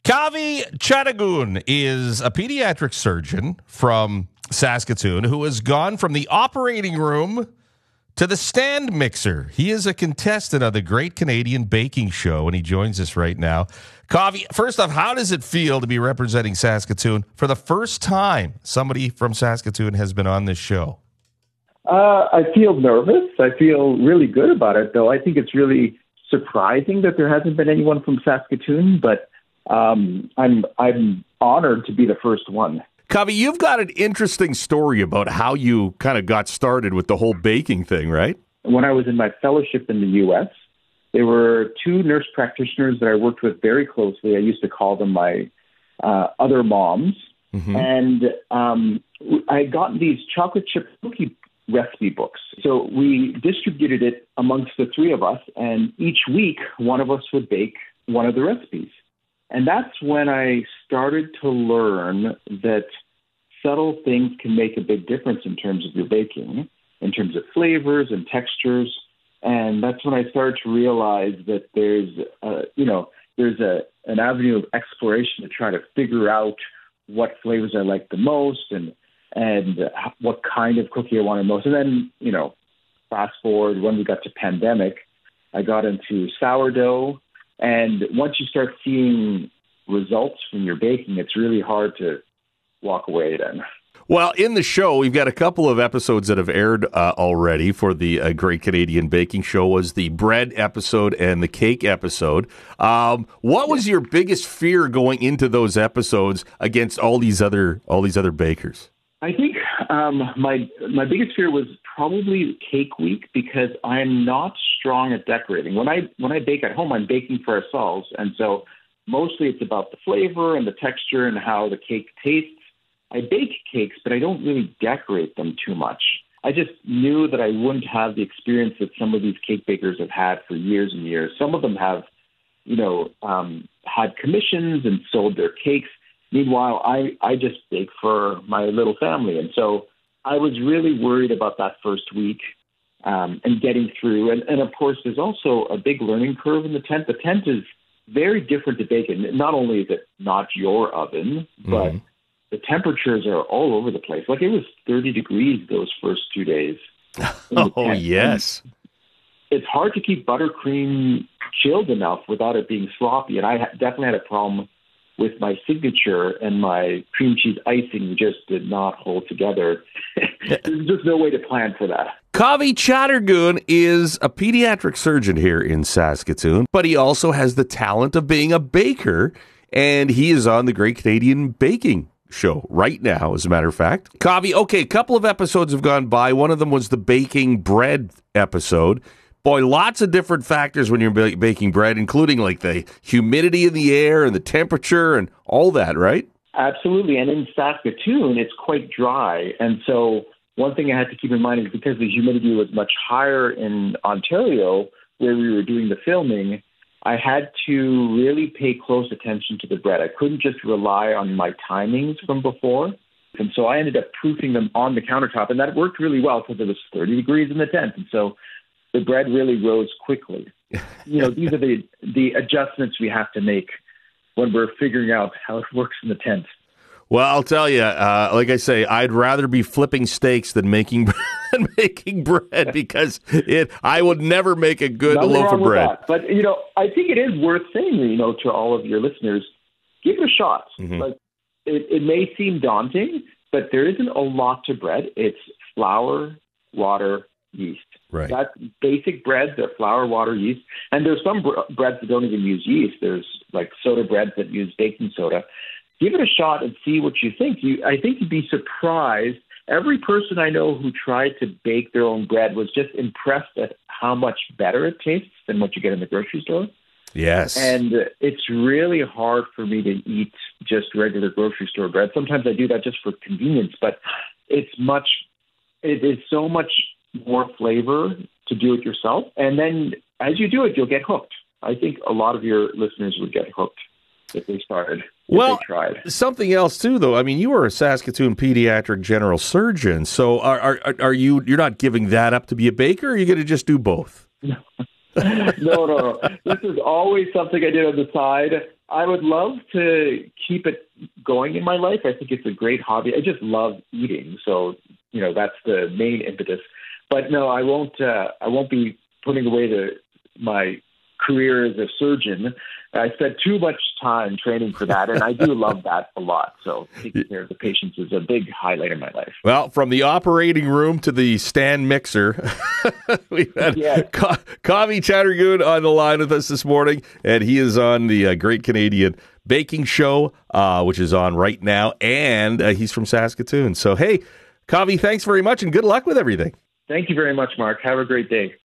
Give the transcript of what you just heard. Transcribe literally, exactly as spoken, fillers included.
Kavi Chatagoon is a pediatric surgeon from Saskatoon who has gone from the operating room to the stand mixer. He is a contestant of the Great Canadian Baking Show, and he joins us right now. Kavi, first off, how does it feel to be representing Saskatoon for the first time? Somebody from Saskatoon has been on this show. Uh, I feel nervous. I feel really good about it, though. I think it's really surprising that there hasn't been anyone from Saskatoon, but um, I'm I'm honored to be the first one. Kavi, you've got an interesting story about how you kind of got started with the whole baking thing, right? When I was in my fellowship in the U S, there were two nurse practitioners that I worked with very closely. I used to call them my uh, other moms. Mm-hmm. And um, I had gotten these chocolate chip cookie recipe books. So we distributed it amongst the three of us, and each week one of us would bake one of the recipes. And that's when I started to learn that subtle things can make a big difference in terms of your baking, in terms of flavors and textures. And that's when I started to realize that there's, uh, you know, there's a an avenue of exploration to try to figure out what flavors I like the most and and what kind of cookie I wanted most. And then, you know, fast forward when we got to pandemic, I got into sourdough. And once you start seeing results from your baking, it's really hard to walk away then. Well, in the show, we've got a couple of episodes that have aired uh, already for the uh, Great Canadian Baking Show. Was the bread episode and the cake episode. Um, what was your biggest fear going into those episodes against all these other all these other bakers? I think um, my my biggest fear was probably cake week, because I'm not strong at decorating. When I when I bake at home, I'm baking for ourselves, and so mostly it's about the flavor and the texture and how the cake tastes. I bake cakes, but I don't really decorate them too much. I just knew that I wouldn't have the experience that some of these cake bakers have had for years and years. Some of them have, you know, um, had commissions and sold their cakes. Meanwhile, I, I just bake for my little family. And so I was really worried about that first week um, and getting through. And, and, of course, there's also a big learning curve in the tent. The tent is very different to bake in. Not only is it not your oven, but mm-hmm. the temperatures are all over the place. Like, it was thirty degrees those first two days. Oh, yes. And it's hard to keep buttercream chilled enough without it being sloppy. And I definitely had a problem with my signature, and my cream cheese icing just did not hold together. There's just no way to plan for that. Kavi Chatagoon is a pediatric surgeon here in Saskatoon, but he also has the talent of being a baker, and he is on the Great Canadian Baking Show right now, as a matter of fact. Kavi, okay, a couple of episodes have gone by. One of them was the baking bread episode. Boy, lots of different factors when you're ba- baking bread, including like the humidity in the air and the temperature and all that, right? Absolutely. And in Saskatoon, it's quite dry. And so one thing I had to keep in mind is because the humidity was much higher in Ontario, where we were doing the filming, I had to really pay close attention to the bread. I couldn't just rely on my timings from before. And so I ended up proofing them on the countertop, and that worked really well because it was thirty degrees in the tent. And so the bread really rose quickly. You know, these are the, the adjustments we have to make when we're figuring out how it works in the tent. Well, I'll tell you, uh, like I say, I'd rather be flipping steaks than making than making bread, because it. I would never make a good Nothing loaf of bread. That. But, you know, I think it is worth saying, you know, to all of your listeners, give it a shot. Mm-hmm. Like, it, it may seem daunting, but there isn't a lot to bread. It's flour, water, yeast. Right. That's basic breads. They're flour, water, yeast. And there's some bre- breads that don't even use yeast. There's like soda breads that use baking soda. Give it a shot and see what you think. You, I think you'd be surprised. Every person I know who tried to bake their own bread was just impressed at how much better it tastes than what you get in the grocery store. Yes. And uh, it's really hard for me to eat just regular grocery store bread. Sometimes I do that just for convenience, but it's much, it is so much more flavor to do it yourself. And then as you do it, you'll get hooked. I think a lot of your listeners would get hooked if they started. Well, they tried. Something else too, though. I mean, you are a Saskatoon pediatric general surgeon, so are are are you? You're not giving that up to be a baker? Or are you going to just do both? No. no, no, no. This is always something I did on the side. I would love to keep it going in my life. I think it's a great hobby. I just love eating. So, you know, that's the main impetus. But no, I won't, uh, I won't be putting away the, my career as a surgeon. I spent too much time training for that, and I do love that a lot. So taking care of the patients is a big highlight in my life. Well, from the operating room to the stand mixer, we've had yeah. Ka- Kavi Chattergoon on the line with us this morning, and he is on the uh, Great Canadian Baking Show, uh, which is on right now, and uh, he's from Saskatoon. So, hey, Kavi, thanks very much, and good luck with everything. Thank you very much, Mark. Have a great day.